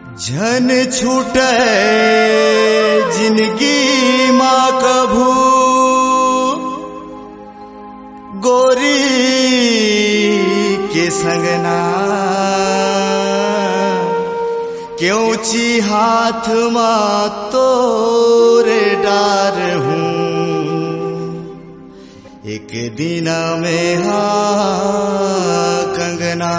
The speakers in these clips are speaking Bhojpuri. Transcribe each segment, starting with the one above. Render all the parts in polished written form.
झन छूटे जिंदगी माँ कभू गोरी के संगना क्यों ची हाथ माँ तोरे डार हूँ एक दिन में हाँ कंगना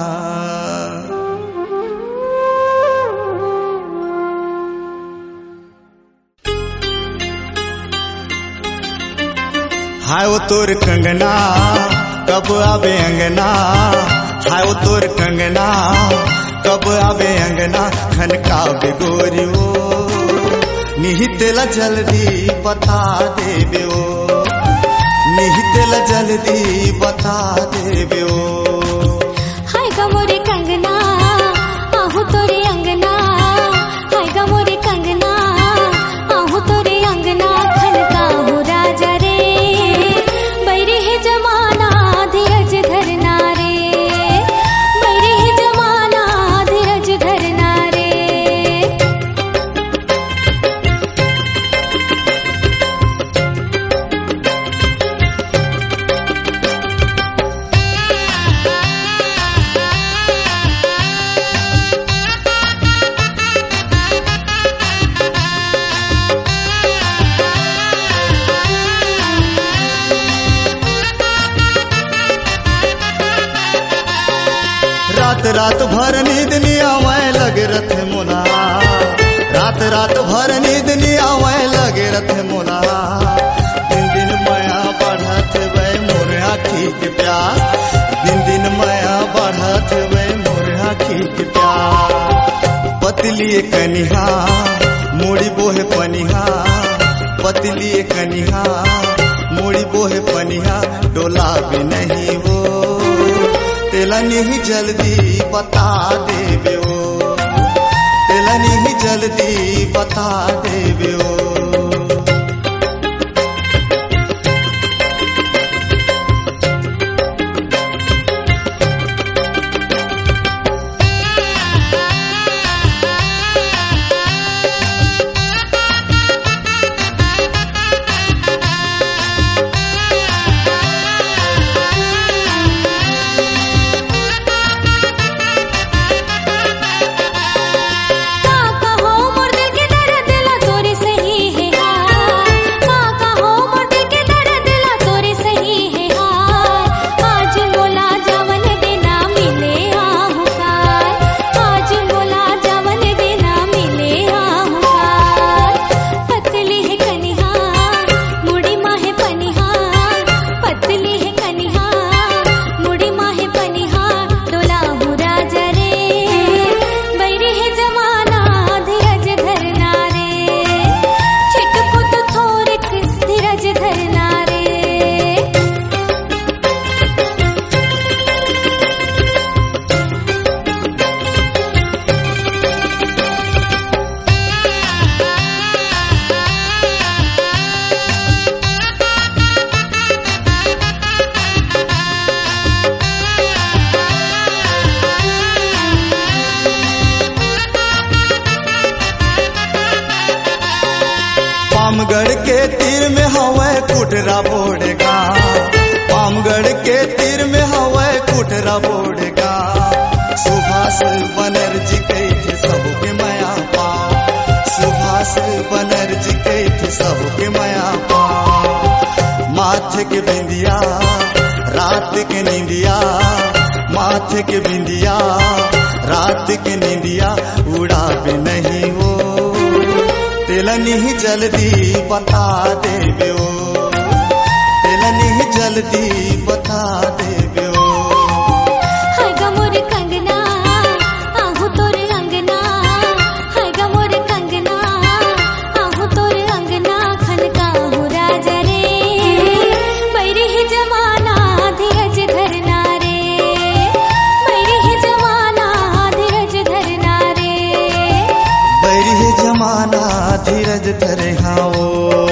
हाय वो तोर कंगना कब आवे अंगना हाय वो तोर कंगना कब आवे अंगना खनका बेगोरी वो निहितेला जल्दी बता देबे ओ निहितेला जल्दी बता देबे ओ हाय गा मोरे कंगना आहू तोरे अंगना हाय गा मोरे कंगना आहू तोरे अंगना खनका हो राजा रे बैरे है जमाना धीरज धरना रे बैरे है जमाना धीरज धरना रे रात भर नींद नहीं आवे लगे रथे मोला रात भर नींद नहीं आवे लगे रथे मोला दिन दिन माया बढ़त वे मोरे आँखी के प्यार दिन दिन माया बढ़त वे मोरे आँखी के प्यार पतली कनिहा मोड़ी बोहे पनिहा पतली कनिहा मोड़ी बोहे पनिहा डोला भी नहीं वो तेला नहीं जल्दी बता देबे ओ तेला नहीं जल्दी बता देबे ओ पामगढ़ के तीर में हवे कुटरा बोड़ेगा पामगढ़ के तीर में हवे कुटरा बोड़ेगा सुभाष बनर्जी कही थे सबके माया पा सुभाष बनर्जी कही थे सबके माया पा माथे के बिंदिया रात के नींदिया माथे के बिंदिया रात के नींदिया उड़ावे नहीं वो तेला नहीं जल्दी बता देबे ओ तेला नहीं जल्दी बता देबे ओ हाय गा मोरे कंगना आहू तोरे अंगना हाय गा मोरे कंगना आहू तोरे अंगना खनका हो राजा रे बैरे है जमाना धीरज धरना रे बैरे है जमाना धीरज धरना रे बैरी है जमाना धीरज धरे हाँ वो